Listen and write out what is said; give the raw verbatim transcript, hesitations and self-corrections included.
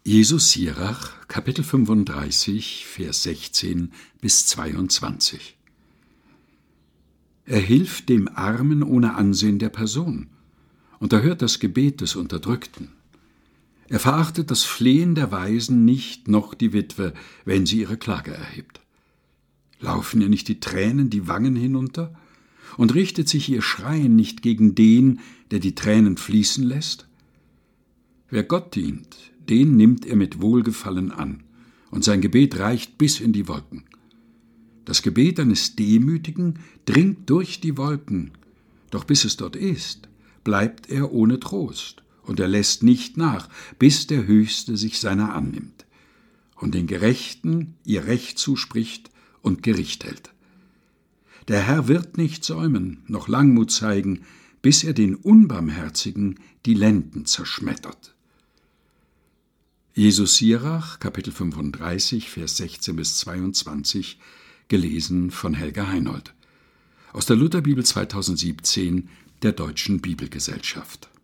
Jesus Sirach, Kapitel fünfunddreißig, Vers sechzehn bis zweiundzwanzig. Er hilft dem Armen ohne Ansehen der Person und erhört das Gebet des Unterdrückten. Er verachtet das Flehen der Waisen nicht, noch die Witwe, wenn sie ihre Klage erhebt. Laufen ihr nicht die Tränen die Wangen hinunter? Und richtet sich ihr Schreien nicht gegen den, der die Tränen fließen lässt? Wer Gott dient, den nimmt er mit Wohlgefallen an, und sein Gebet reicht bis in die Wolken. Das Gebet eines Demütigen dringt durch die Wolken, doch bis es dort ist, bleibt er ohne Trost, und er lässt nicht nach, bis der Höchste sich seiner annimmt und den Gerechten ihr Recht zuspricht und Gericht hält. Der Herr wird nicht säumen, noch Langmut zeigen, bis er den Unbarmherzigen die Lenden zerschmettert. Jesus Sirach, Kapitel fünfunddreißig, Vers sechzehn bis zweiundzwanzig, gelesen von Helga Heinold. Aus der Lutherbibel zweitausendsiebzehn der Deutschen Bibelgesellschaft.